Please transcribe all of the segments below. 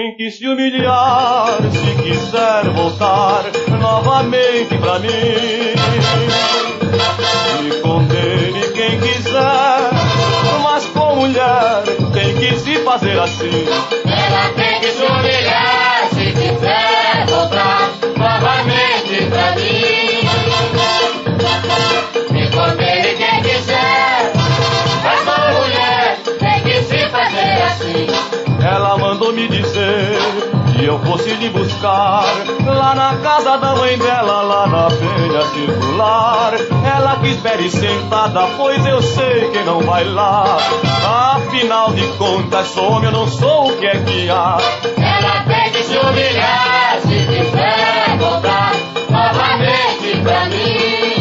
tem que se humilhar se quiser voltar novamente pra mim. Me condene quem quiser, mas com mulher tem que se fazer assim. Ela tem que se humilhar se quiser voltar novamente pra mim. Me condene quem quiser, mas com mulher tem que se fazer assim. Ela mandou me dizer que eu fosse lhe buscar lá na casa da mãe dela, lá na Penha Circular. Ela que espere sentada, pois eu sei que não vai lá. Afinal de contas, sou homem, eu não sou o que é que há. Ela tem que se humilhar se quiser voltar novamente pra mim.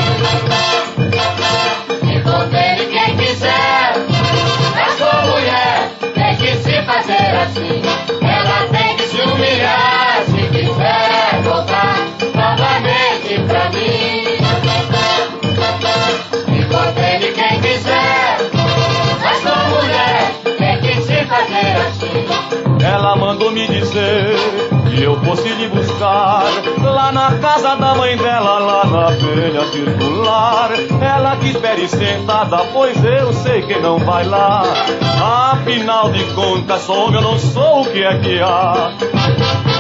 Me condene quem quiser, mas com mulher tem que se fazer assim. Ela tem que se humilhar se quiser voltar novamente pra mim. Me condene quem quiser, mas com mulher tem que se fazer assim. Ela mandou me dizer que eu fosse lhe buscar lá na casa da mãe dela, lá na Penha Circular. Ela que espere sentada, pois eu sei que não vai lá. Afinal de contas, sou homem, eu não sou o que é que há.